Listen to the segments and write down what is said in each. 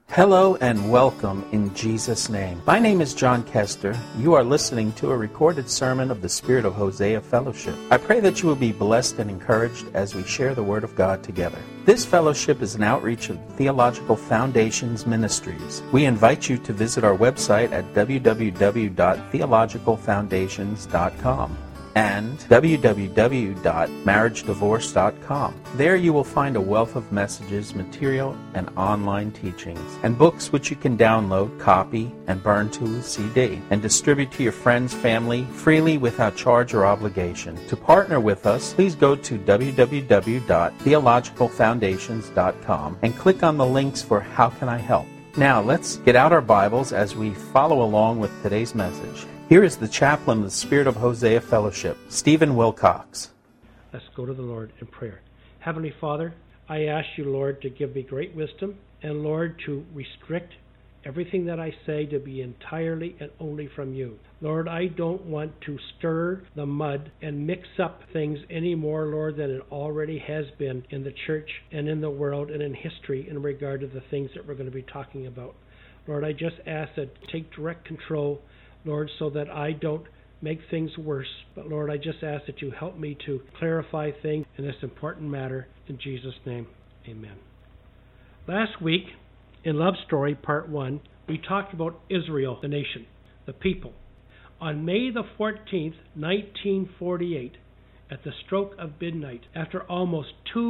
Hello and welcome in Jesus' name. My name is John Kester. You are listening to a recorded sermon of the Spirit of Hosea Fellowship. I pray that you will be blessed and encouraged as we share the Word of God together. This fellowship is an outreach of Theological Foundations Ministries. We invite you to visit our website at www.theologicalfoundations.com and www.marriagedivorce.com. There you will find a wealth of messages, material, and online teachings, and books which you can download, copy, and burn to a CD, and distribute to your friends, family, freely without charge or obligation. To partner with us, please go to www.theologicalfoundations.com and click on the links for How Can I Help? Now, let's get out our Bibles as we follow along with today's message. Here is the chaplain of the Spirit of Hosea Fellowship, Stephen Wilcox. Let's go to the Lord in prayer. Heavenly Father, I ask you, Lord, to give me great wisdom, and Lord, to restrict everything that I say to be entirely and only from you. Lord, I don't want to stir the mud and mix up things any more, Lord, than it already has been in the church and in the world and in history in regard to the things that we're going to be talking about. Lord, I just ask that you take direct control, Lord, so that I don't make things worse. But Lord, I just ask that you help me to clarify things in this important matter. In Jesus' name, amen. Last week, in Love Story Part 1, we talked about Israel, the nation, the people. On May the 14th, 1948, at the stroke of midnight, after almost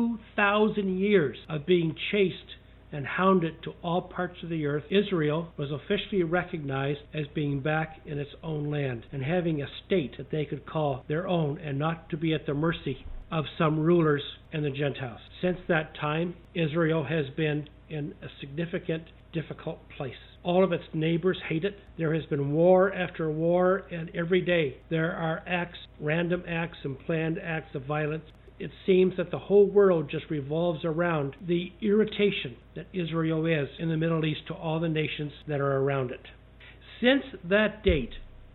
2,000 years of being chased and hounded to all parts of the earth, Israel was officially recognized as being back in its own land and having a state that they could call their own and not to be at the mercy of some rulers and the Gentiles. Since that time, Israel has been in a significant, difficult place. All of its neighbors hate it. There has been war after war, and every day there are acts, random acts and planned acts of violence. It seems that the whole world just revolves around the irritation that Israel is in the Middle East to all the nations that are around it. Since that date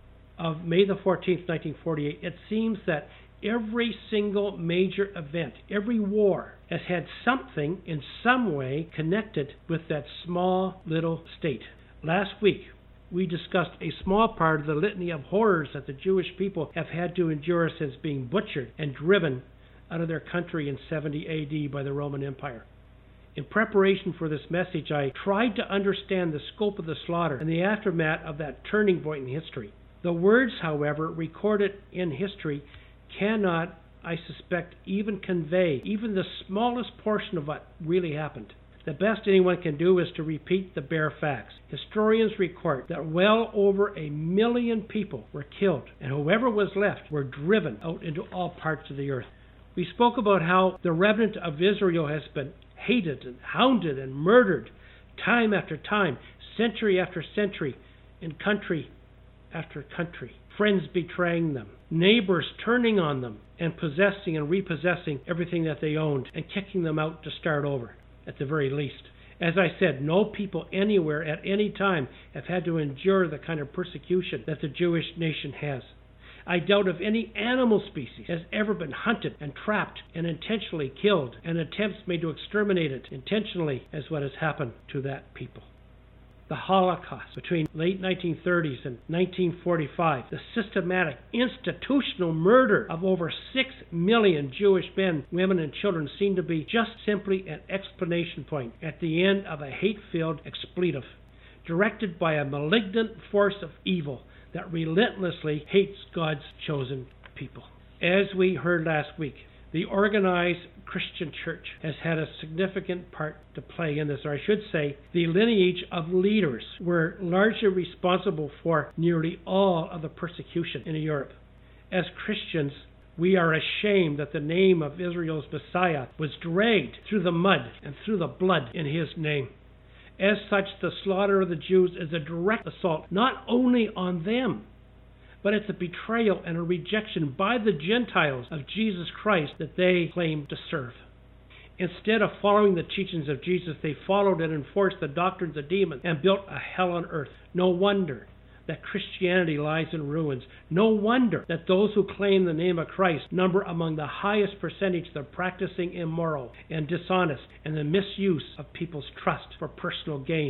of May the 14th, 1948, it seems that every single major event, every war, has had something in some way connected with that small little state. Last week, we discussed a small part of the litany of horrors that the Jewish people have had to endure since being butchered and driven out of their country in 70 AD by the Roman Empire. In preparation for this message, I tried to understand the scope of the slaughter and the aftermath of that turning point in history. The words, however, recorded in history cannot, I suspect, even convey even the smallest portion of what really happened. The best anyone can do is to repeat the bare facts. Historians record that well over 1 million people were killed, and whoever was left were driven out into all parts of the earth. We spoke about how the remnant of Israel has been hated and hounded and murdered time after time, century after century, in country after country. Friends betraying them, neighbors turning on them and possessing and repossessing everything that they owned and kicking them out to start over, at the very least. As I said, no people anywhere at any time have had to endure the kind of persecution that the Jewish nation has. I doubt if any animal species has ever been hunted and trapped and intentionally killed, and attempts made to exterminate it intentionally as what has happened to that people. The Holocaust between late 1930s and 1945, the systematic institutional murder of over 6 million Jewish men, women, and children seem to be just simply an exclamation point at the end of a hate-filled expletive, directed by a malignant force of evil that relentlessly hates God's chosen people. As we heard last week, the organized Christian church has had a significant part to play in this, or I should say, the lineage of leaders were largely responsible for nearly all of the persecution in Europe. As Christians, we are ashamed that the name of Israel's Messiah was dragged through the mud and through the blood in his name. As such, the slaughter of the Jews is a direct assault not only on them, but it's a betrayal and a rejection by the Gentiles of Jesus Christ that they claim to serve. Instead of following the teachings of Jesus, they followed and enforced the doctrines of demons and built a hell on earth. No wonder that Christianity lies in ruins. No wonder that those who claim the name of Christ number among the highest percentage of practicing immoral and dishonest and the misuse of people's trust for personal gain.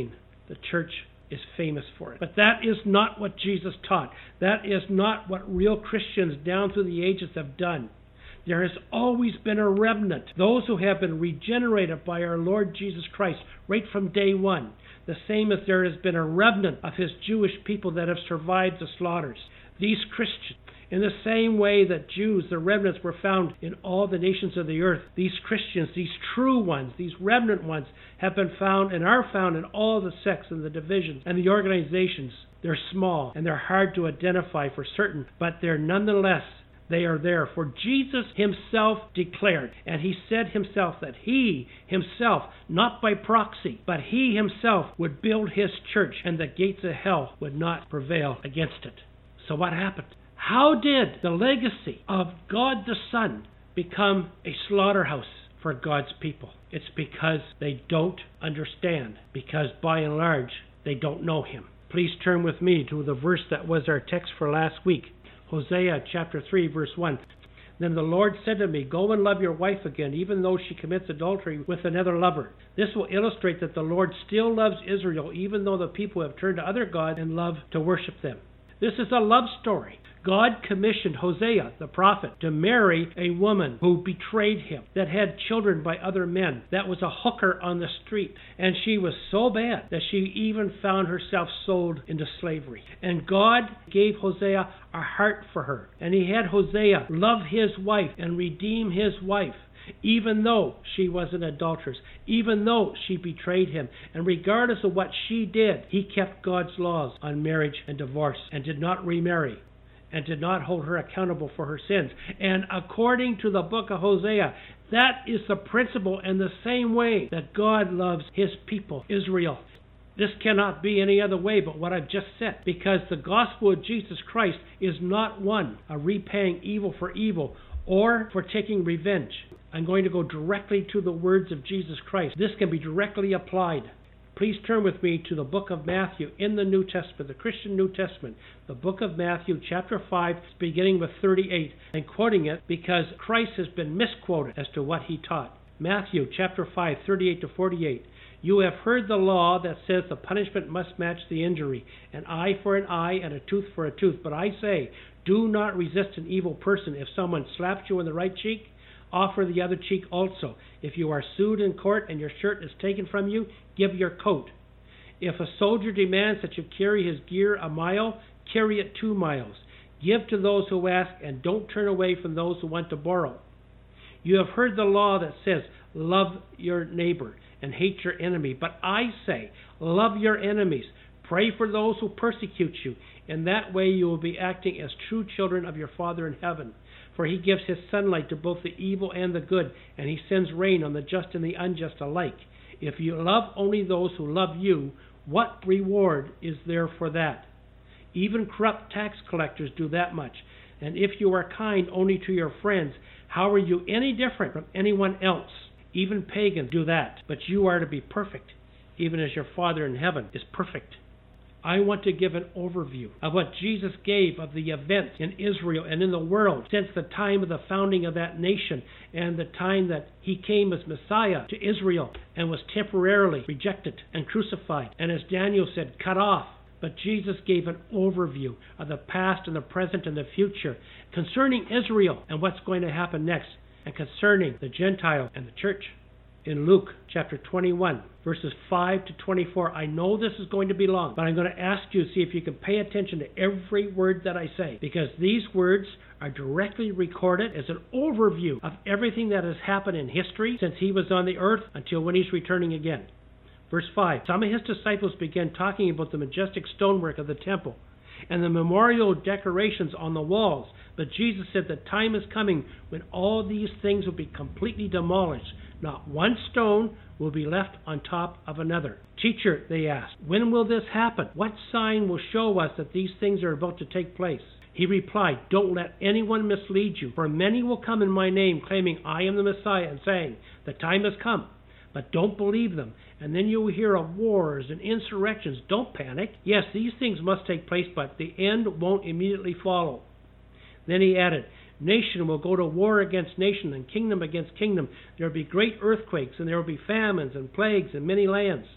the church is famous for it. But that is not what Jesus taught. That is not what real Christians down through the ages have done. There has always been a remnant, those who have been regenerated by our Lord Jesus Christ right from day one, the same as there has been a remnant of his Jewish people that have survived the slaughters. These Christians, in the same way that Jews, the remnants, were found in all the nations of the earth, these Christians, these true ones, these remnant ones, have been found and are found in all the sects and the divisions and the organizations. They're small and they're hard to identify for certain, but they're nonetheless, they are there. For Jesus himself declared, and he said himself that he himself, not by proxy, but he himself would build his church, and the gates of hell would not prevail against it. So what happened? How did the legacy of God the Son become a slaughterhouse for God's people? It's because they don't understand, because by and large, they don't know him. Please turn with me to the verse that was our text for last week. Hosea chapter 3, verse 1. Then the Lord said to me, go and love your wife again, even though she commits adultery with another lover. This will illustrate that the Lord still loves Israel, even though the people have turned to other gods and love to worship them. This is a love story. God commissioned Hosea, the prophet, to marry a woman who betrayed him, that had children by other men, that was a hooker on the street. And she was so bad that she even found herself sold into slavery. And God gave Hosea a heart for her. And he had Hosea love his wife and redeem his wife, even though she was an adulteress, even though she betrayed him. And regardless of what she did, he kept God's laws on marriage and divorce and did not remarry, and did not hold her accountable for her sins. And according to the book of Hosea, that is the principle and the same way that God loves his people, Israel. This cannot be any other way but what I've just said, because the gospel of Jesus Christ is not one of repaying evil for evil or for taking revenge. I'm going to go directly to the words of Jesus Christ. This can be directly applied. Please turn with me to the book of Matthew in the New Testament, the Christian New Testament, the book of Matthew, chapter 5, beginning with 38, and quoting it because Christ has been misquoted as to what he taught. Matthew, chapter 5, 38 to 48. You have heard the law that says the punishment must match the injury, an eye for an eye and a tooth for a tooth. But I say, do not resist an evil person. If someone slaps you on the right cheek, offer the other cheek also. If you are sued in court and your shirt is taken from you, give your coat. If a soldier demands that you carry his gear a mile, carry it 2 miles. Give to those who ask, and don't turn away from those who want to borrow. You have heard the law that says, love your neighbor and hate your enemy. But I say, love your enemies. Pray for those who persecute you. In that way you will be acting as true children of your Father in heaven. For he gives his sunlight to both the evil and the good, and he sends rain on the just and the unjust alike. If you love only those who love you, what reward is there for that? Even corrupt tax collectors do that much. And if you are kind only to your friends, how are you any different from anyone else? Even pagans do that. But you are to be perfect, even as your Father in heaven is perfect. I want to give an overview of what Jesus gave of the events in Israel and in the world since the time of the founding of that nation and the time that he came as Messiah to Israel and was temporarily rejected and crucified, and as Daniel said, cut off. But Jesus gave an overview of the past and the present and the future concerning Israel and what's going to happen next, and concerning the Gentile and the church. In Luke chapter 21, verses 5 to 24. I know this is going to be long, but I'm going to ask you to see if you can pay attention to every word that I say, because these words are directly recorded as an overview of everything that has happened in history since he was on the earth until when he's returning again. Verse 5, some of his disciples began talking about the majestic stonework of the temple and the memorial decorations on the walls. But Jesus said the time is coming when all these things will be completely demolished. Not one stone will be left on top of another. Teacher, they asked, when will this happen? What sign will show us that these things are about to take place? He replied, don't let anyone mislead you, for many will come in my name, claiming I am the Messiah, and saying, the time has come. But don't believe them. And then you will hear of wars and insurrections. Don't panic. Yes, these things must take place, but the end won't immediately follow. Then he added, nation will go to war against nation and kingdom against kingdom. There will be great earthquakes, and there will be famines and plagues in many lands.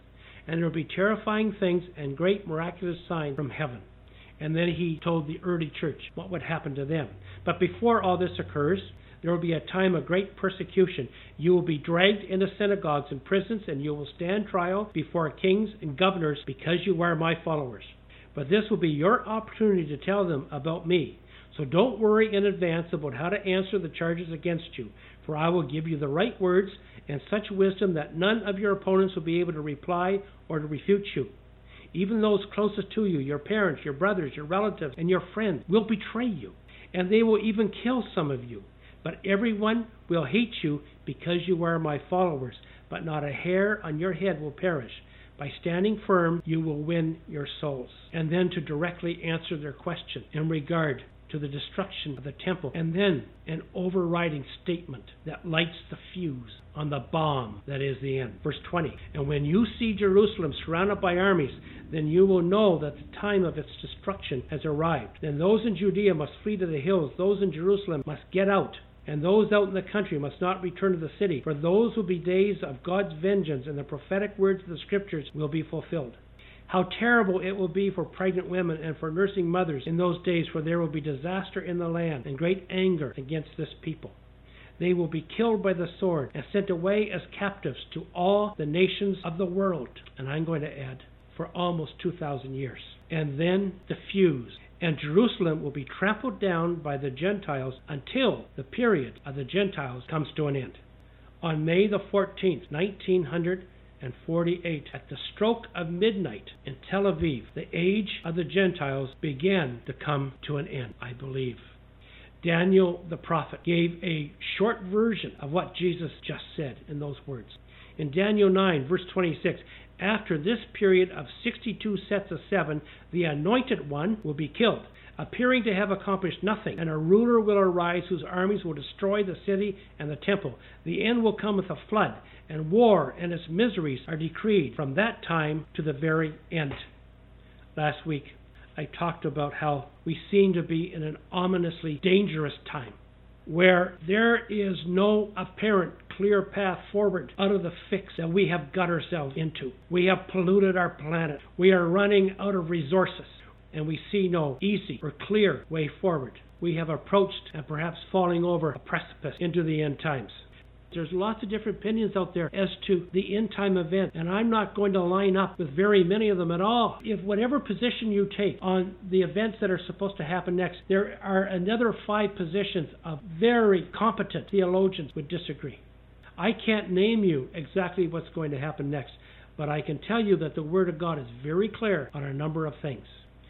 and there will be terrifying things and great miraculous signs from heaven. And then he told the early church what would happen to them. But before all this occurs, there will be a time of great persecution. You will be dragged into synagogues and prisons, and you will stand trial before kings and governors because you are my followers. But this will be your opportunity to tell them about me. So don't worry in advance about how to answer the charges against you, for I will give you the right words and such wisdom that none of your opponents will be able to reply or to refute you. Even those closest to you, your parents, your brothers, your relatives, and your friends, will betray you, and they will even kill some of you. But everyone will hate you because you are my followers, but not a hair on your head will perish. By standing firm, you will win your souls. And then to directly answer their question in regard to the destruction of the temple, and then an overriding statement that lights the fuse on the bomb that is the end. Verse 20, and when you see Jerusalem surrounded by armies, then you will know that the time of its destruction has arrived. Then those in Judea must flee to the hills, those in Jerusalem must get out, and those out in the country must not return to the city, for those will be days of God's vengeance, and the prophetic words of the Scriptures will be fulfilled. How terrible it will be for pregnant women and for nursing mothers in those days, for there will be disaster in the land and great anger against this people. They will be killed by the sword and sent away as captives to all the nations of the world. And I'm going to add, for almost 2,000 years. And then the fuse. And Jerusalem will be trampled down by the Gentiles until the period of the Gentiles comes to an end. On May the 14th, 1948, at the stroke of midnight in Tel Aviv, the age of the Gentiles began to come to an end, I believe. Daniel the prophet gave a short version of what Jesus just said in those words. In Daniel 9, verse 26, after this period of 62 sets of 7, the anointed one will be killed, appearing to have accomplished nothing, and a ruler will arise whose armies will destroy the city and the temple. The end will come with a flood, and war and its miseries are decreed from that time to the very end. Last week, I talked about how we seem to be in an ominously dangerous time, where there is no apparent clear path forward out of the fix that we have got ourselves into. We have polluted our planet. We are running out of resources, and we see no easy or clear way forward. We have approached and perhaps falling over a precipice into the end times. There's lots of different opinions out there as to the end time event, and I'm not going to line up with very many of them at all. If whatever position you take on the events that are supposed to happen next, there are another 5 positions of very competent theologians would disagree. I can't name you exactly what's going to happen next, but I can tell you that the Word of God is very clear on a number of things.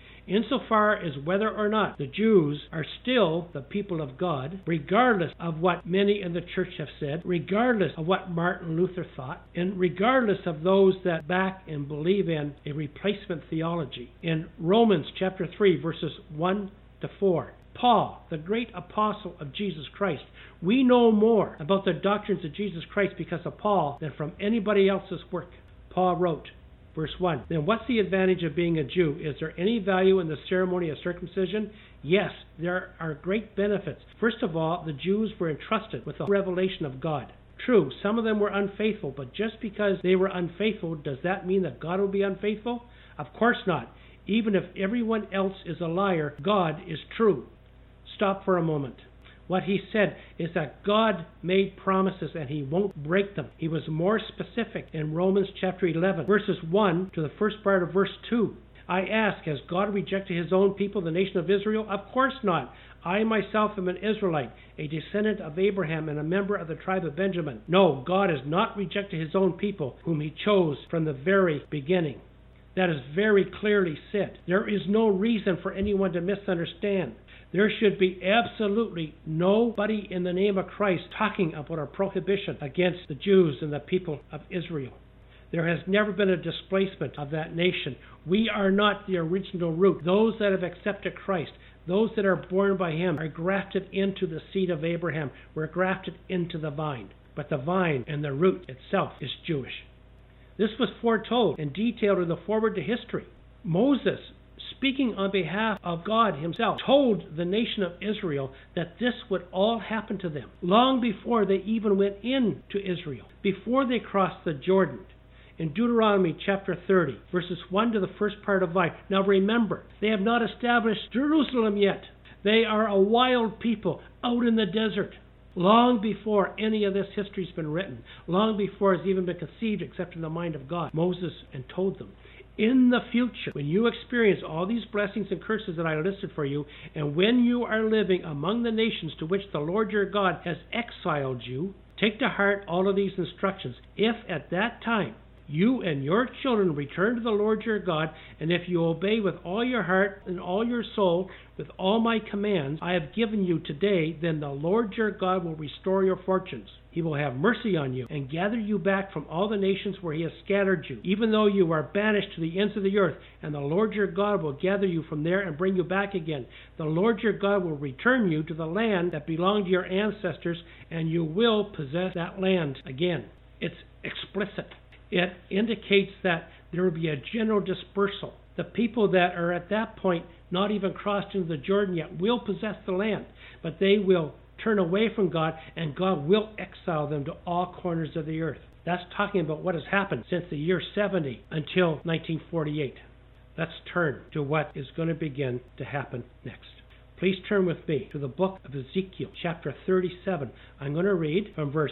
Insofar as whether or not the Jews are still the people of God, regardless of what many in the church have said, regardless of what Martin Luther thought, and regardless of those that back and believe in a replacement theology. In Romans chapter 3, verses 1 to 4, Paul, the great apostle of Jesus Christ, we know more about the doctrines of Jesus Christ because of Paul than from anybody else's work. Paul wrote, Verse 1, then what's the advantage of being a Jew? Is there any value in the ceremony of circumcision? Yes, there are great benefits. First of all, the Jews were entrusted with the revelation of God. True, some of them were unfaithful, but just because they were unfaithful, does that mean that God will be unfaithful? Of course not. Even if everyone else is a liar, God is true. Stop for a moment. What he said is that God made promises and he won't break them. He was more specific in Romans chapter 11, verses 1 to the first part of verse 2. I ask, has God rejected his own people, the nation of Israel? Of course not. I myself am an Israelite, a descendant of Abraham and a member of the tribe of Benjamin. No, God has not rejected his own people, whom he chose from the very beginning. That is very clearly said. There is no reason for anyone to misunderstand. There should be absolutely nobody in the name of Christ talking about a prohibition against the Jews and the people of Israel. There has never been a displacement of that nation. We are not the original root. Those that have accepted Christ, those that are born by him, are grafted into the seed of Abraham. We're grafted into the vine. But the vine and the root itself is Jewish. This was foretold and detailed in the foreword to history. Moses, speaking on behalf of God himself, told the nation of Israel that this would all happen to them long before they even went into Israel, before they crossed the Jordan. in Deuteronomy chapter 30, verses 1 to the first part of 5. Now remember, they have not established Jerusalem yet. They are a wild people out in the desert. Long before any of this history has been written, long before it's even been conceived except in the mind of God, Moses and told them, in the future, when you experience all these blessings and curses that I listed for you, and when you are living among the nations to which the Lord your God has exiled you, take to heart all of these instructions. If at that time you and your children return to the Lord your God, and if you obey with all your heart and all your soul, with all my commands I have given you today, then the Lord your God will restore your fortunes. He will have mercy on you and gather you back from all the nations where he has scattered you, even though you are banished to the ends of the earth, and the Lord your God will gather you from there and bring you back again. The Lord your God will return you to the land that belonged to your ancestors, and you will possess that land again. It's explicit. It indicates that there will be a general dispersal. The people that are at that point not even crossed into the Jordan yet will possess the land, but they will turn away from God, and God will exile them to all corners of the earth. That's talking about what has happened since the year 70 until 1948. Let's turn to what is going to begin to happen next. Please turn with me to the book of Ezekiel, chapter 37. I'm going to read from verse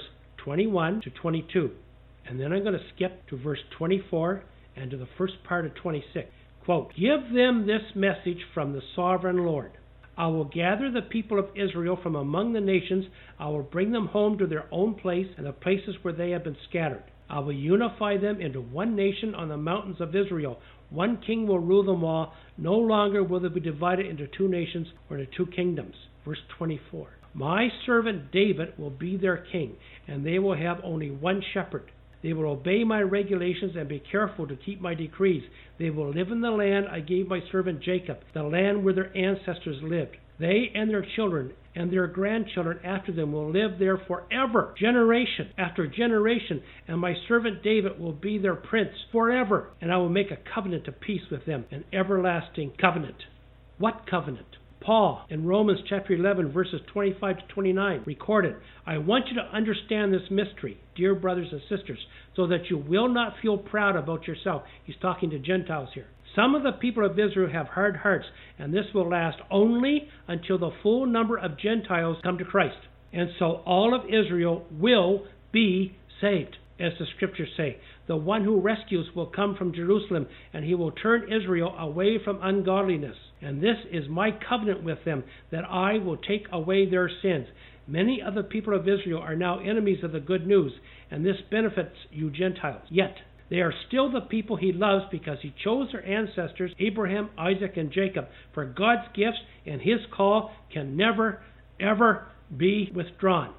21 to 22. And then I'm going to skip to verse 24 and to the first part of 26. Quote, give them this message from the sovereign Lord. I will gather the people of Israel from among the nations. I will bring them home to their own place and the places where they have been scattered. I will unify them into one nation on the mountains of Israel. One king will rule them all. No longer will they be divided into two nations or into two kingdoms. Verse 24. My servant David will be their king, and they will have only one shepherd. They will obey my regulations and be careful to keep my decrees. They will live in the land I gave my servant Jacob, the land where their ancestors lived. They and their children and their grandchildren after them will live there forever, generation after generation, and my servant David will be their prince forever, and I will make a covenant of peace with them, an everlasting covenant. What covenant? Paul, in Romans chapter 11, verses 25 to 29, recorded, I want you to understand this mystery, dear brothers and sisters, so that you will not feel proud about yourself. He's talking to Gentiles here. Some of the people of Israel have hard hearts, and this will last only until the full number of Gentiles come to Christ. And so all of Israel will be saved. As the scriptures say, the one who rescues will come from Jerusalem, and he will turn Israel away from ungodliness. And this is my covenant with them, that I will take away their sins. Many of the people of Israel are now enemies of the good news, and this benefits you Gentiles. Yet they are still the people he loves, because he chose their ancestors, Abraham, Isaac, and Jacob. For God's gifts and his call can never, ever be withdrawn.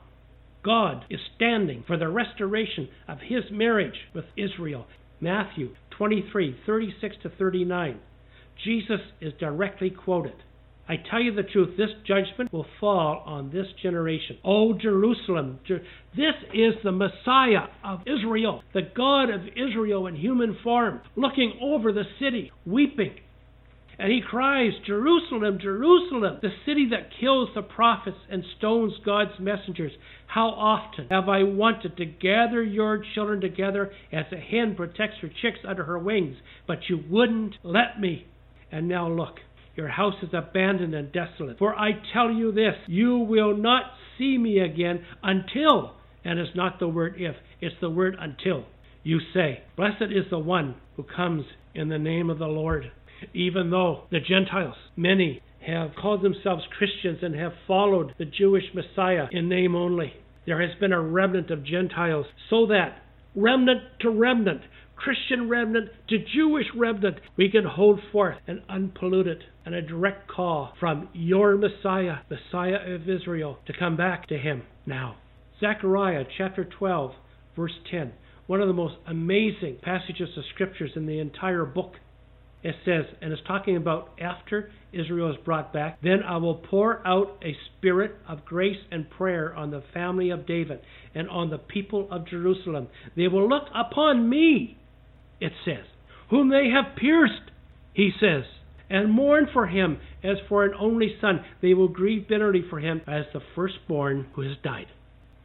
God is standing for the restoration of his marriage with Israel. Matthew 23, 36 to 39. Jesus is directly quoted. I tell you the truth, this judgment will fall on this generation. O Jerusalem, this is the Messiah of Israel, the God of Israel in human form, looking over the city, weeping. And he cries, Jerusalem, Jerusalem, the city that kills the prophets and stones God's messengers. How often have I wanted to gather your children together as a hen protects her chicks under her wings, but you wouldn't let me. And now look, your house is abandoned and desolate. For I tell you this, you will not see me again until, and it's not the word if, it's the word until, you say, blessed is the one who comes in the name of the Lord. Even though the Gentiles, many, have called themselves Christians and have followed the Jewish Messiah in name only, there has been a remnant of Gentiles, so that remnant to remnant, Christian remnant to Jewish remnant, we can hold forth an unpolluted and a direct call from your Messiah, Messiah of Israel, to come back to him now. Zechariah chapter 12, verse 10, one of the most amazing passages of scriptures in the entire book. It says, and it's talking about after Israel is brought back, then I will pour out a spirit of grace and prayer on the family of David and on the people of Jerusalem. They will look upon me, it says, whom they have pierced, he says, and mourn for him as for an only son. They will grieve bitterly for him as the firstborn who has died.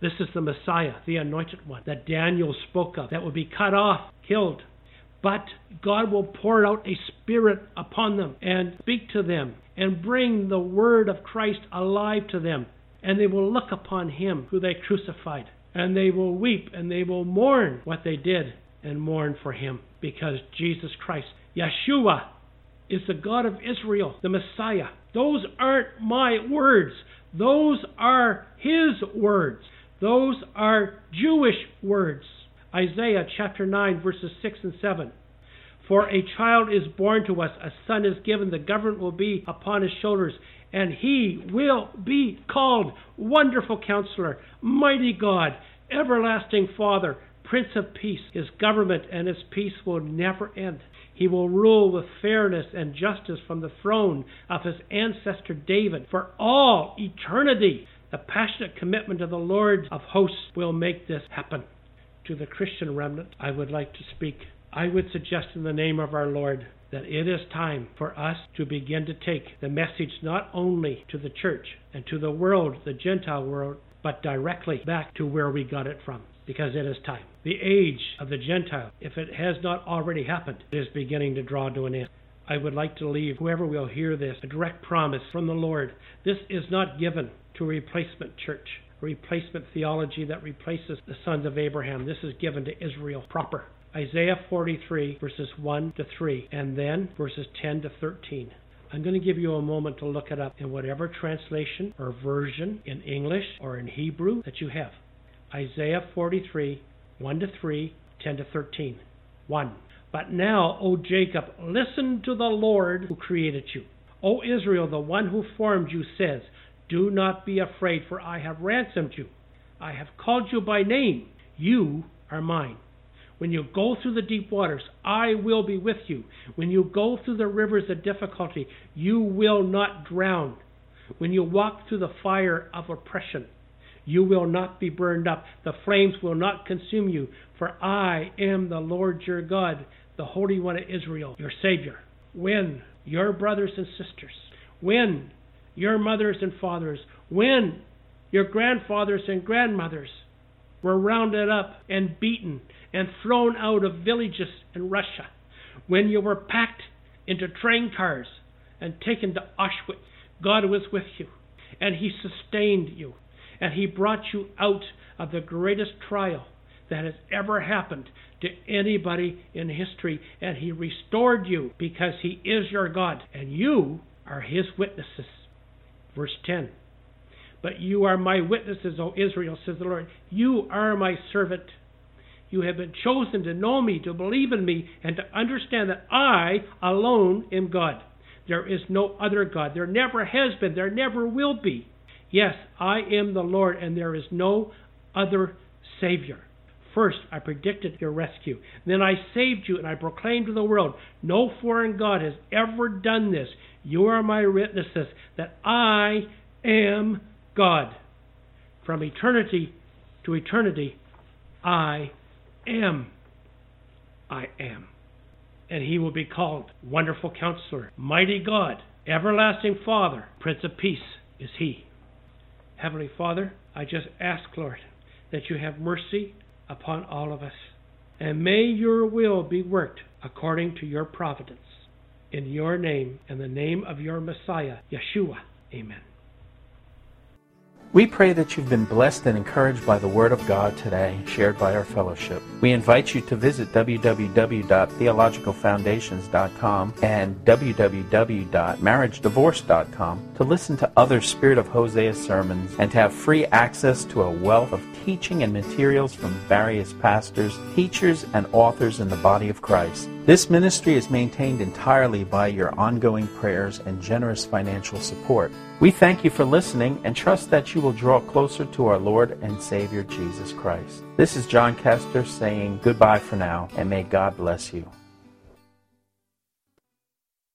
This is the Messiah, the anointed one, that Daniel spoke of, that would be cut off, killed. But God will pour out a spirit upon them and speak to them and bring the word of Christ alive to them. And they will look upon him who they crucified. And they will weep and they will mourn what they did and mourn for him. Because Jesus Christ, Yeshua, is the God of Israel, the Messiah. Those aren't my words. Those are his words. Those are Jewish words. Isaiah chapter 9, verses 6 and 7. For a child is born to us, a son is given, the government will be upon his shoulders, and he will be called Wonderful Counselor, Mighty God, Everlasting Father, Prince of Peace. His government and his peace will never end. He will rule with fairness and justice from the throne of his ancestor David for all eternity. The passionate commitment of the Lord of hosts will make this happen. To the Christian remnant, I would like to speak. I would suggest in the name of our Lord that it is time for us to begin to take the message not only to the church and to the world, the Gentile world, but directly back to where we got it from, because it is time. The age of the Gentile, if it has not already happened, is beginning to draw to an end. I would like to leave whoever will hear this a direct promise from the Lord. This is not given to a replacement church, a replacement theology that replaces the sons of Abraham. This is given to Israel proper. Isaiah 43, verses 1 to 3, and then verses 10 to 13. I'm going to give you a moment to look it up in whatever translation or version in English or in Hebrew that you have. Isaiah 43, 1 to 3, 10 to 13. 1. But now, O Jacob, listen to the Lord who created you. O Israel, the one who formed you says, do not be afraid, for I have ransomed you. I have called you by name. You are mine. When you go through the deep waters, I will be with you. When you go through the rivers of difficulty, you will not drown. When you walk through the fire of oppression, you will not be burned up. The flames will not consume you. For I am the Lord your God, the Holy One of Israel, your Savior. When your brothers and sisters, when your mothers and fathers, when your grandfathers and grandmothers were rounded up and beaten and thrown out of villages in Russia, when you were packed into train cars and taken to Auschwitz, God was with you, and he sustained you, and he brought you out of the greatest trial that has ever happened to anybody in history, and he restored you because he is your God, and you are his witnesses. Verse 10. But you are my witnesses, O Israel, says the Lord. You are my servant. You have been chosen to know me, to believe in me, and to understand that I alone am God. There is no other God. There never has been. There never will be. Yes, I am the Lord, and there is no other Savior. First, I predicted your rescue. Then I saved you, and I proclaimed to the world, no foreign God has ever done this. You are my witnesses that I am God. From eternity to eternity, I am. I am. And he will be called Wonderful Counselor, Mighty God, Everlasting Father, Prince of Peace is he. Heavenly Father, I just ask, Lord, that you have mercy upon all of us. And may your will be worked according to your providence. In your name, in the name of your Messiah, Yeshua. Amen. We pray that you've been blessed and encouraged by the Word of God today, shared by our fellowship. We invite you to visit www.theologicalfoundations.com and www.marriagedivorce.com to listen to other Spirit of Hosea sermons and to have free access to a wealth of teaching and materials from various pastors, teachers, and authors in the body of Christ. This ministry is maintained entirely by your ongoing prayers and generous financial support. We thank you for listening and trust that you will draw closer to our Lord and Savior Jesus Christ. This is John Kester saying goodbye for now, and may God bless you.